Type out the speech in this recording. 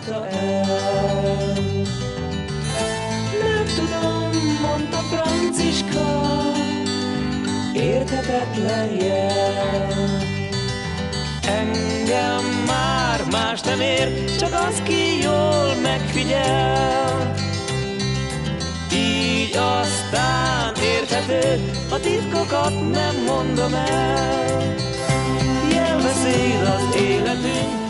várta el. Nem tudom, mondta Franciska, érthetetlen jel. Engem már más nem ér, csak az, ki jól megfigyel. Így aztán érthető, a titkokat nem mondom el. Jelbeszéd az életünk,